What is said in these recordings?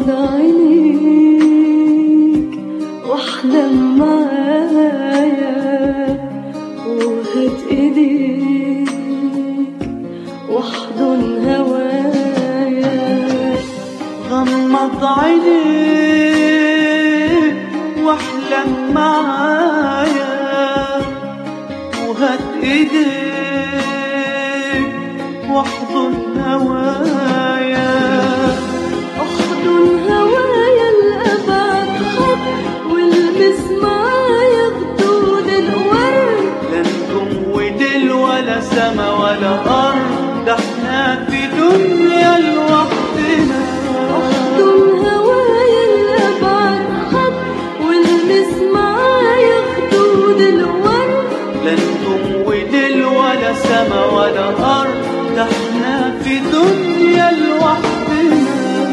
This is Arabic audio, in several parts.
غمض عينيك واحلم معايا وهات ايديك واحضن هوايا. غمض عينيك واحلم معايا وهات ايديك واحضن هوايا. احضن هوايا لأبعد خط والمس معايا خدود الورد. لا نجوم ودل ولا سما ولا أرض، ده احنا في دنيا لوحدنا. احضن هوايا لأبعد خط والمس معايا خدود الورد. لا نجوم ودل ولا سما ولا أرض، ده احنا في دنيا لوحدنا.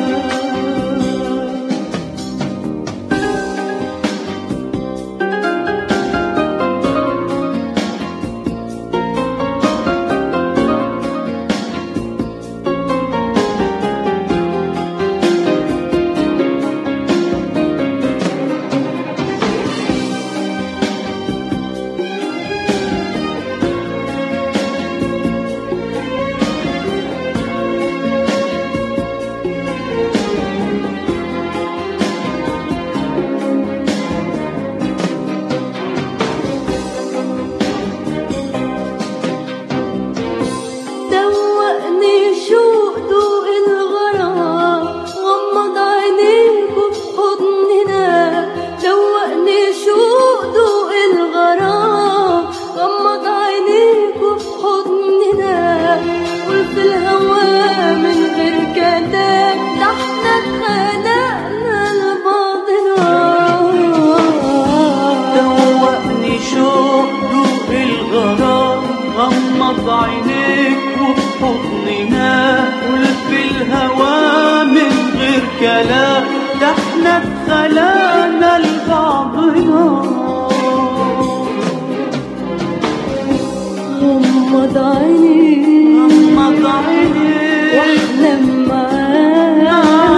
غمض عينيك وبحضننا قول في الهوى من غير كلام، ده احنا اتخلقنا لبعضنا. غمض عينيك واحلم معايا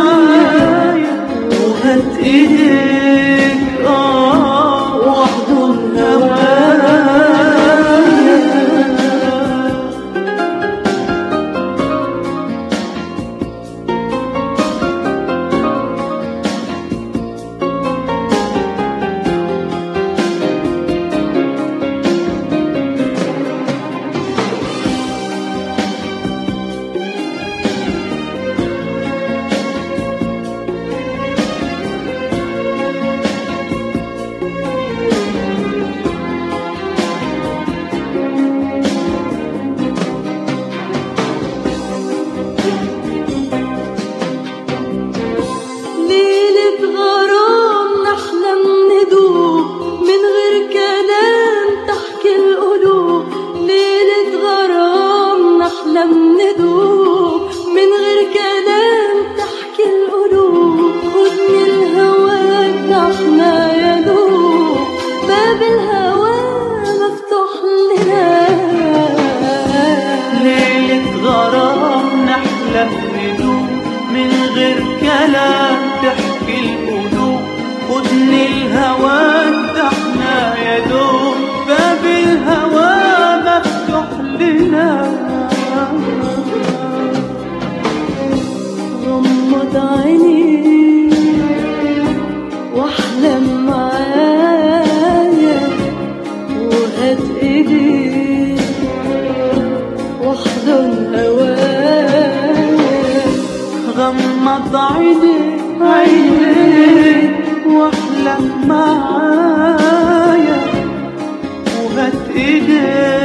وهات ايديك واحضن هوايا. ندوب من غير كلام تحكي القلوب. خدني الهوى افتحنا يا دوب باب الهوى مفتوح لنا. ليلة غرام نحلم ندوب من غير كلام تحكي القلوب. خدني الهوى افتحنا يا دوب باب الهوى مفتوح لنا. غمض عينيك واحلم معايا وهات ايديك واحضن هوايا. غمض عينيك واحلم معايا وهات ايديك